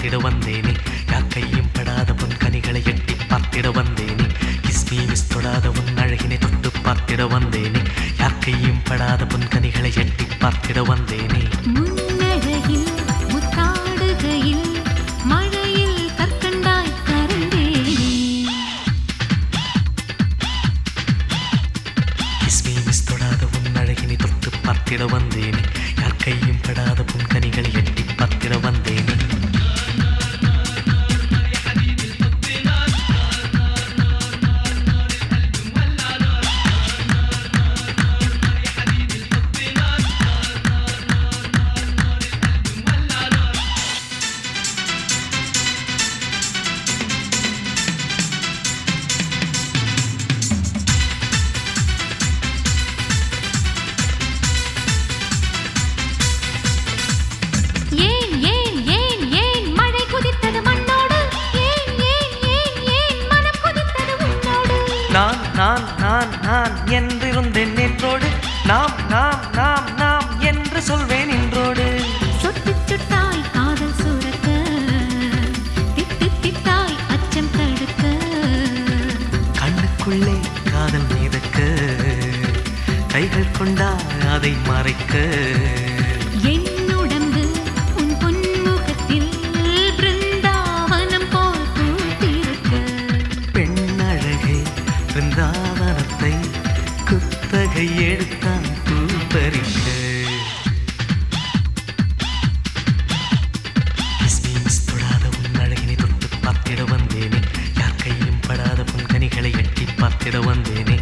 பார்த்திட வந்தேனே, யார் கையும் படாத பொன் கனிகளை எட்டி பார்த்திட வந்தேனே, கிஸ்மி மிஸ் தொடாத உன் அழகினை தொட்டு பார்த்திட வந்தேனே, யார் கையும் படாத பொன் கனிகளை எட்டி பார்த்திட வந்தேனே. முன்னழகில் முத்தாடுகையில் மழையில் கற்கண்டாய் கரைந்தேனே, கிஸ்மி மிஸ் தொடாத உன் அழகினை தொட்டு பார்த்திட வந்தேனே, யார் கையும் படாத பொன் கனிகளை எட்டி பார்த்திட வந்தேனே. நான் நான் நான் நான் என்றிருந்தேன் நேற்றோடு, நாம் நாம் நாம் நாம் என்று சொல்வேன் இன்றோடு. சொட்டு சொட்டாய் காதல் சுரக்க, திட்டு திட்டாய் அச்சம் தடுக்க, கண்ணுக்குள்ளே காதல் மிதக்க, கைகள் கொண்டா அதை மறைக்க, என் உடம்பு உன் பொன்முகத்தில் பிருந்தாவனம் போல் பூத்திருக்க, பெண்ணழகை பிருந்தாவனத்தை குத்தகை எடுத்தான் பூ பறிக்க. கிஸ்மி மிஸ் தொடாத உன் அழகினை தொட்டு பார்த்திட வந்தேனே, யார் கையும் படாத பொன் கனிகளை எட்டி பார்த்திட வந்தேனே.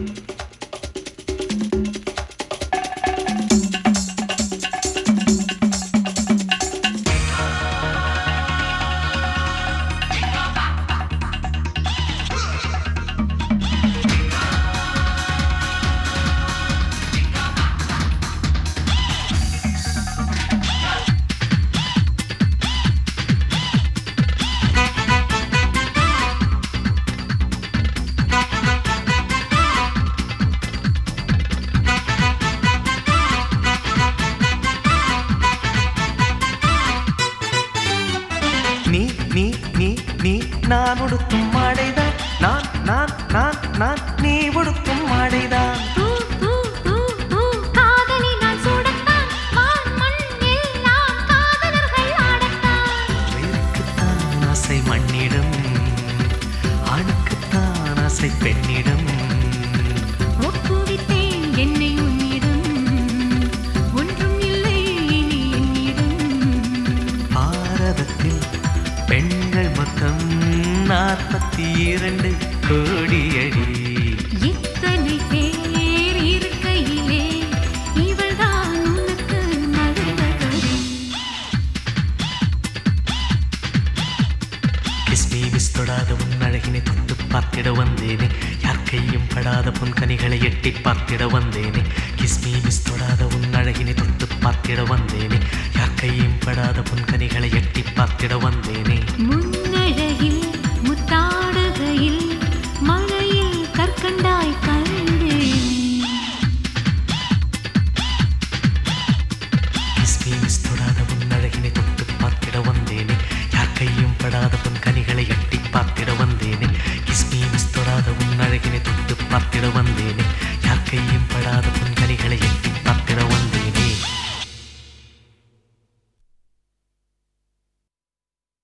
நீ நீ நீ நீ நான் உடுத்தும் மாடைதான், நான் நான் நான் நான் நீ உடுத்தும் மாடைதான். பூ பூ பூ பூ காதலி நான் சூடத்தான், வான் மண் எல்லாம் காதலர்கள் ஆடத்தான், உயிருக்குத்தான் ஆசை மண்ணிடம், ஆணுக்குத்தான் ஆசை பெண்ணிடம். ஒப்புவித்தேன் என்னை உன்னிடம், ஒன்றும் இல்லை இனி என்னிடம், பாரதத்தில் பெண்கள் மொத்தம் 42 கோடியடி. இத்தனை பேர் இருக்கையிலே இவள்தான் உனக்கு மருமகளே. கிஸ்மி மிஸ் தொடாத உன் அழகினை தொட்டு பார்த்திட வந்தேனே, யார் கையும் படாத பொன் கனிகளை எட்டி பார்த்திட வந்தேனே, கிஸ்மி மிஸ் தொடாத உன் அழகினை தொட்டு பார்த்திட வந்தேனே, யார் கையும் படாத பொன் கனிகளை எட்டி பார்த்திட வந்தேனே. முன்னழகில் முத்தாடுகையில் மழையில் கற்கண்டாய் கரைந்தேனே, கிஸ்மி மிஸ் தொடாத உன் அழகினை தொட்டு பார்த்திட வந்தேனே, யார் கையும் படாத பொன் கனிகளை எட்டி பார்த்திட வந்தேனே, கிஸ்மி மிஸ் தொடாத உன் அழகினை தொட்டு பார்த்திட வந்தேனே, யார் கையும் படாத பொன் கனிகளை எட்டி பார்த்திட வந்தேனே.